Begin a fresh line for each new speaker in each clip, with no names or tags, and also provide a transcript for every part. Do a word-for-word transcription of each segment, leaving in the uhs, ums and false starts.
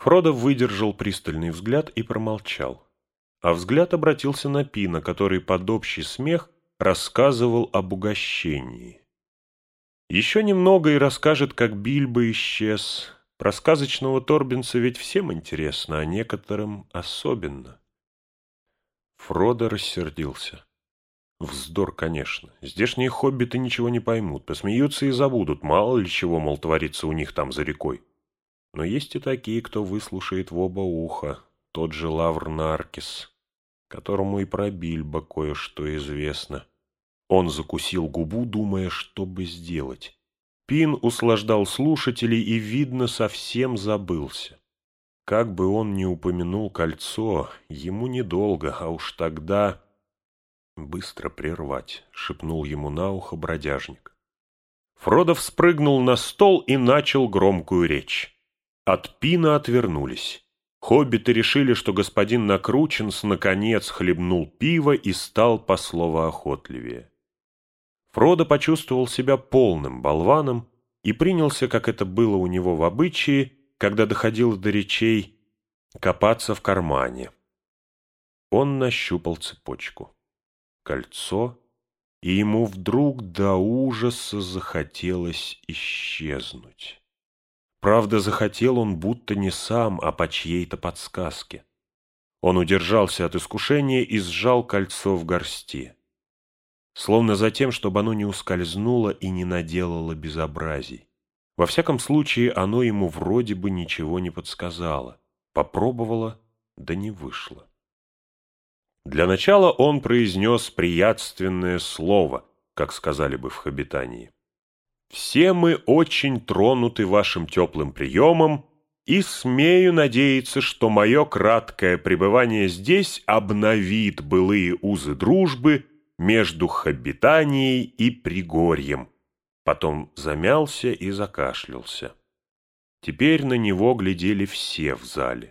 Фродо выдержал пристальный взгляд и промолчал. А взгляд обратился на Пина, который под общий смех рассказывал об угощении. Еще немного и расскажет, как Бильбо исчез. Про сказочного Торбинса ведь всем интересно, а некоторым особенно. Фродо рассердился. Вздор, конечно. Здешние хоббиты ничего не поймут, посмеются и забудут, мало ли чего, мол, творится у них там за рекой. Но есть и такие, кто выслушает в оба уха, тот же Лавр Наркис, которому и про Бильбо кое-что известно. Он закусил губу, думая, что бы сделать. Пин услаждал слушателей и, видно, совсем забылся. Как бы он ни упомянул кольцо, ему недолго, а уж тогда... «Быстро прервать», — шепнул ему на ухо бродяжник. Фродо спрыгнул на стол и начал громкую речь. От Пина отвернулись. Хоббиты решили, что господин Накрученс наконец хлебнул пиво и стал пословоохотливее. Фродо почувствовал себя полным болваном и принялся, как это было у него в обычае, когда доходило до речей, копаться в кармане. Он нащупал цепочку. Кольцо, и ему вдруг до ужаса захотелось исчезнуть. Правда, захотел он будто не сам, а по чьей-то подсказке. Он удержался от искушения и сжал кольцо в горсти, словно за тем, чтобы оно не ускользнуло и не наделало безобразий. Во всяком случае, оно ему вроде бы ничего не подсказало. Попробовало, да не вышло. Для начала он произнес приятственное слово, как сказали бы в хоббитании. «Все мы очень тронуты вашим теплым приемом, и смею надеяться, что мое краткое пребывание здесь обновит былые узы дружбы между хоббитанией и Пригорьем». Потом замялся и закашлялся. Теперь на него глядели все в зале.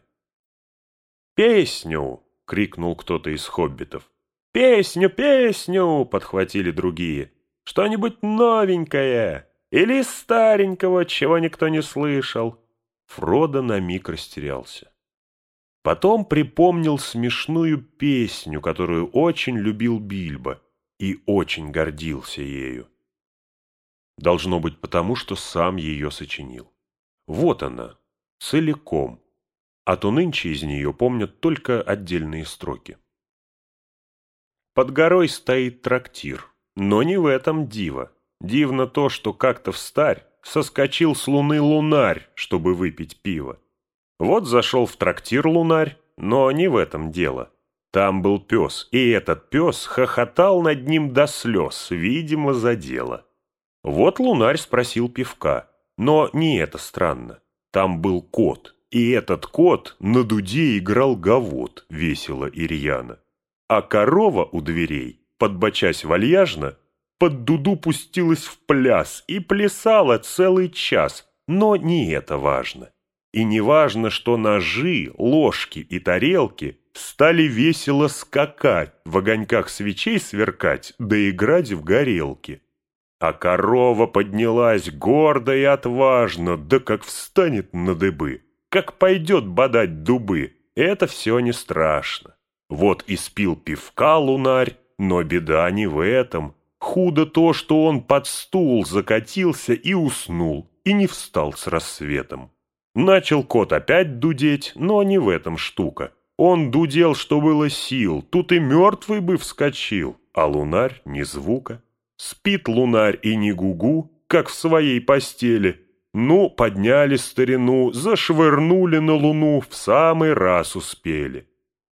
«Песню!» — крикнул кто-то из хоббитов. «Песню, песню!» — подхватили другие. «Что-нибудь новенькое! Или старенького, чего никто не слышал!» Фродо на миг растерялся. Потом припомнил смешную песню, которую очень любил Бильбо и очень гордился ею. Должно быть потому, что сам ее сочинил. Вот она, целиком. А то нынче из нее помнят только отдельные строки. Под горой стоит трактир, но не в этом диво. Дивно то, что как-то встарь соскочил с луны лунарь, чтобы выпить пиво. Вот зашел в трактир лунарь, но не в этом дело. Там был пес, и этот пес хохотал над ним до слез, видимо, за дело. Вот лунарь спросил пивка, но не это странно. Там был кот, и этот кот на дуде играл гавот, весело и рьяно. А корова у дверей, подбочась вальяжно, под дуду пустилась в пляс и плясала целый час, но не это важно. И не важно, что ножи, ложки и тарелки стали весело скакать, в огоньках свечей сверкать, да играть в горелки. А корова поднялась гордо и отважно, да как встанет на дыбы, как пойдет бодать дубы, это все не страшно. Вот и спил пивка лунарь, но беда не в этом. Худо то, что он под стул закатился и уснул, и не встал с рассветом. Начал кот опять дудеть, но не в этом штука. Он дудел, что было сил, тут и мертвый бы вскочил, а лунарь ни звука. Спит лунарь и не гугу, как в своей постели. Ну, подняли старину, зашвырнули на луну, в самый раз успели.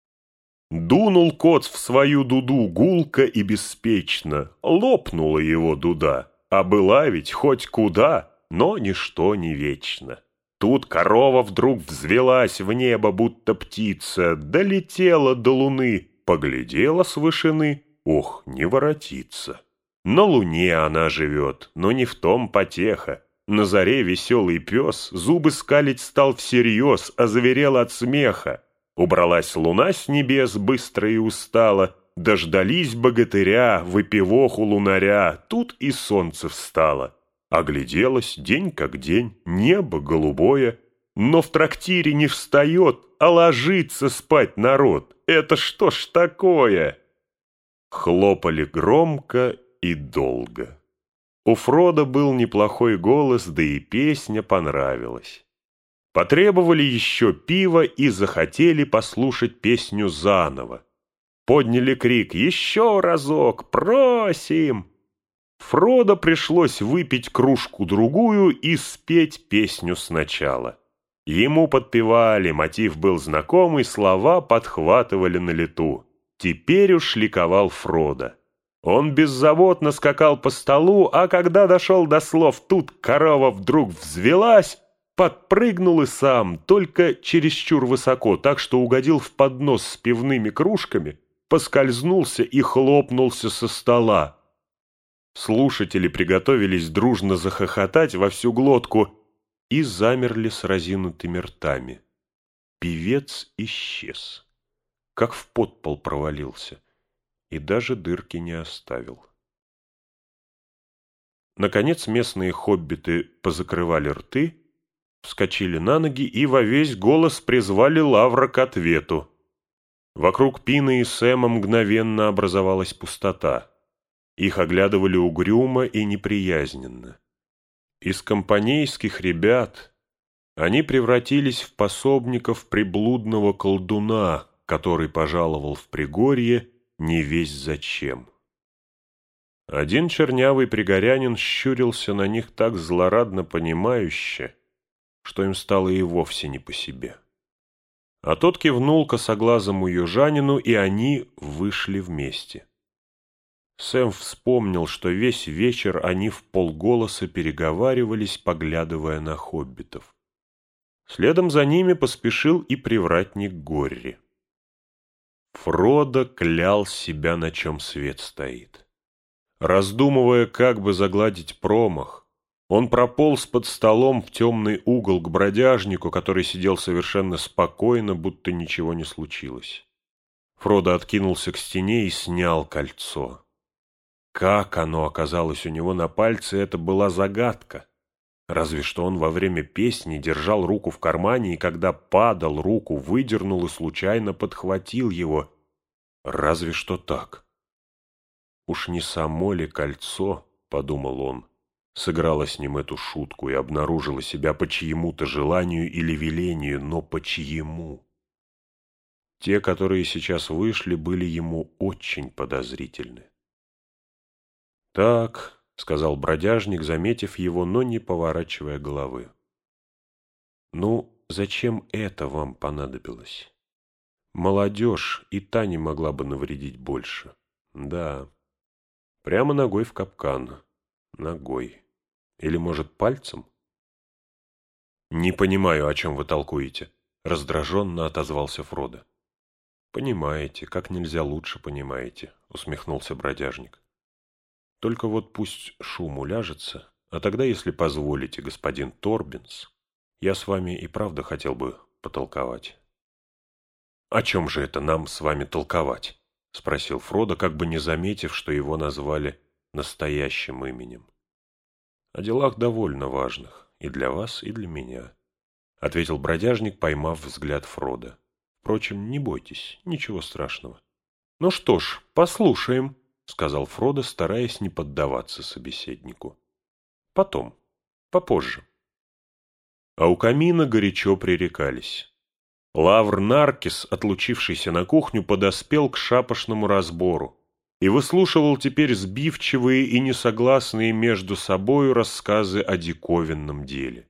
Дунул кот в свою дуду гулко и беспечно, лопнула его дуда, а была ведь хоть куда, но ничто не вечно. Тут корова вдруг взвелась в небо, будто птица, долетела до луны, поглядела с вышины, ох, не воротится. На луне она живет, но не в том потеха. На заре веселый пес зубы скалить стал всерьез, озверел от смеха. Убралась луна с небес быстро и устала, дождались богатыря, выпивоху лунаря, тут и солнце встало. Огляделось день как день, небо голубое, но в трактире не встает, а ложится спать народ. Это что ж такое?» Хлопали громко и долго. У Фрода был неплохой голос, да и песня понравилась. Потребовали еще пива и захотели послушать песню заново. Подняли крик «Еще разок! Просим!» Фродо пришлось выпить кружку-другую и спеть песню сначала. Ему подпевали, мотив был знакомый, слова подхватывали на лету. Теперь уж ликовал Фродо. Он беззаботно скакал по столу, а когда дошел до слов «тут корова вдруг взвелась», подпрыгнул и сам, только чересчур высоко, так что угодил в поднос с пивными кружками, поскользнулся и хлопнулся со стола. Слушатели приготовились дружно захохотать во всю глотку и замерли с разинутыми ртами. Певец исчез, как в подпол провалился, и даже дырки не оставил. Наконец местные хоббиты позакрывали рты, вскочили на ноги и во весь голос призвали Лавра к ответу. Вокруг Пины и Сэма мгновенно образовалась пустота. Их оглядывали угрюмо и неприязненно. Из компанейских ребят они превратились в пособников приблудного колдуна, который пожаловал в Пригорье не весть зачем. Один чернявый пригорянин щурился на них так злорадно понимающе, что им стало и вовсе не по себе. А тот кивнул косоглазому южанину, и они вышли вместе. Сэм вспомнил, что весь вечер они вполголоса переговаривались, поглядывая на хоббитов. Следом за ними поспешил и привратник Горри. Фродо клял себя, на чем свет стоит. Раздумывая, как бы загладить промах, он прополз под столом в темный угол к бродяжнику, который сидел совершенно спокойно, будто ничего не случилось. Фродо откинулся к стене и снял кольцо. Как оно оказалось у него на пальце, это была загадка. Разве что он во время песни держал руку в кармане, и когда падал, руку выдернул и случайно подхватил его. Разве что так. «Уж не само ли кольцо, — подумал он, — сыграло с ним эту шутку и обнаружило себя по чьему-то желанию или велению, но по чьему?» Те, которые сейчас вышли, были ему очень подозрительны. «Так», — сказал бродяжник, заметив его, но не поворачивая головы. «Ну, зачем это вам понадобилось? Молодежь и та не могла бы навредить больше. Да, прямо ногой в капкан. Ногой. Или, может, пальцем?» «Не понимаю, о чем вы толкуете», — раздраженно отозвался Фродо. «Понимаете, как нельзя лучше понимаете», — усмехнулся бродяжник. «Только вот пусть шум уляжется, а тогда, если позволите, господин Торбинс, я с вами и правда хотел бы потолковать». «О чем же это нам с вами толковать?» — спросил Фродо, как бы не заметив, что его назвали настоящим именем. «О делах довольно важных, и для вас, и для меня», — ответил бродяжник, поймав взгляд Фродо. «Впрочем, не бойтесь, ничего страшного». «Ну что ж, послушаем», — сказал Фродо, стараясь не поддаваться собеседнику. «Потом, попозже». А у камина горячо пререкались. Лавр Наркис, отлучившийся на кухню, подоспел к шапошному разбору и выслушивал теперь сбивчивые и несогласные между собою рассказы о диковинном деле.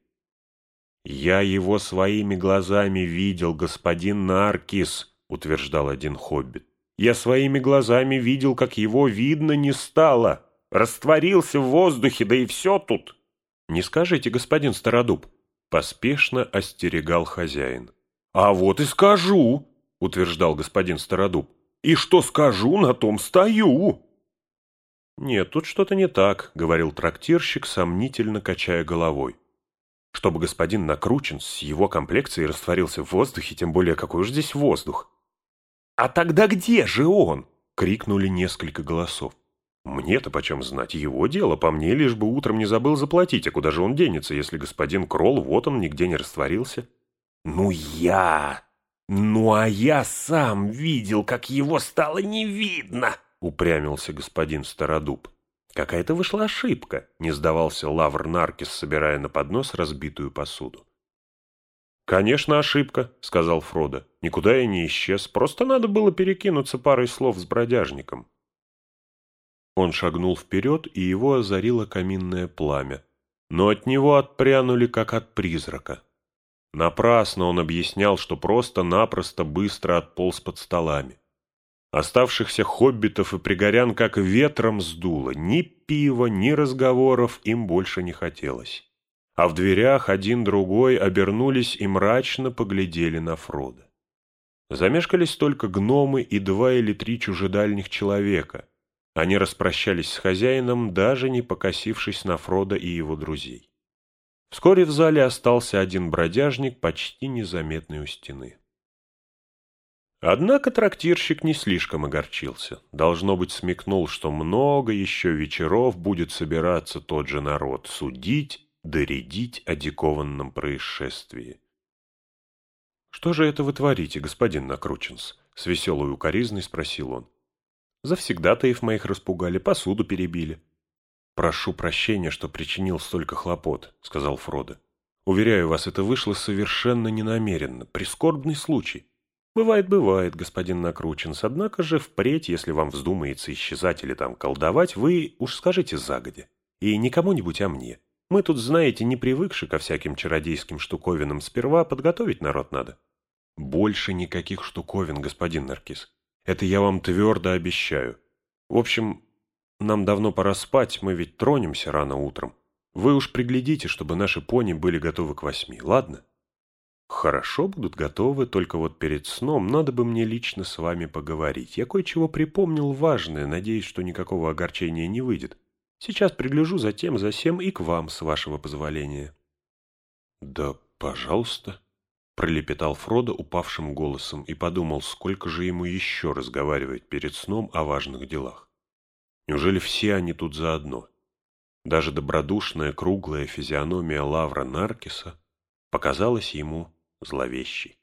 «Я его своими глазами видел, господин Наркис», — утверждал один хоббит. «Я своими глазами видел, как его видно не стало. Растворился в воздухе, да и все тут». «Не скажите, господин Стародуб», — поспешно остерегал хозяин. «А вот и скажу», — утверждал господин Стародуб. «И что скажу, на том стою». «Нет, тут что-то не так», — говорил трактирщик, сомнительно качая головой. «Чтобы господин Накручен с его комплекцией растворился в воздухе, тем более какой уж здесь воздух». «А тогда где же он?» — крикнули несколько голосов. «Мне-то почем знать, его дело, по мне лишь бы утром не забыл заплатить, а куда же он денется, если господин Кролл, вот он, нигде не растворился?» Ну я... Ну а я сам видел, как его стало не видно, упрямился господин Стародуб. Какая-то вышла ошибка, не сдавался Лавр Наркис, собирая на поднос разбитую посуду. «Конечно, ошибка», — сказал Фродо. «Никуда я не исчез, просто надо было перекинуться парой слов с бродяжником». Он шагнул вперед, и его озарило каминное пламя, но от него отпрянули, как от призрака. Напрасно он объяснял, что просто-напросто быстро отполз под столами. Оставшихся хоббитов и пригорян как ветром сдуло, ни пива, ни разговоров им больше не хотелось. А в дверях один-другой обернулись и мрачно поглядели на Фродо. Замешкались только гномы и два или три чужедальних человека. Они распрощались с хозяином, даже не покосившись на Фродо и его друзей. Вскоре в зале остался один бродяжник, почти незаметный у стены. Однако трактирщик не слишком огорчился. Должно быть, смекнул, что много еще вечеров будет собираться тот же народ, судить, доредить о дикованном происшествии. «Что же это вы творите, господин Накрученс?» — с веселой укоризной спросил он. «Завсегдатаев моих распугали, посуду перебили». «Прошу прощения, что причинил столько хлопот», — сказал Фродо. «Уверяю вас, это вышло совершенно ненамеренно, прискорбный случай». «Бывает, бывает, господин Накрученс, однако же впредь, если вам вздумается исчезать или там колдовать, вы уж скажите загодя, и не кому-нибудь, а мне. Мы тут, знаете, не привыкши ко всяким чародейским штуковинам, сперва подготовить народ надо». «Больше никаких штуковин, господин Наркис. Это я вам твердо обещаю. В общем, нам давно пора спать, мы ведь тронемся рано утром. Вы уж приглядите, чтобы наши пони были готовы к восьми, ладно?» «Хорошо, будут готовы, только вот перед сном надо бы мне лично с вами поговорить. Я кое-чего припомнил важное, надеюсь, что никакого огорчения не выйдет. Сейчас пригляжу за тем, за сем и к вам, с вашего позволения». «Да, пожалуйста», — пролепетал Фродо упавшим голосом и подумал, сколько же ему еще разговаривать перед сном о важных делах. Неужели все они тут заодно? Даже добродушная круглая физиономия Лавра Наркиса показалась ему зловещей.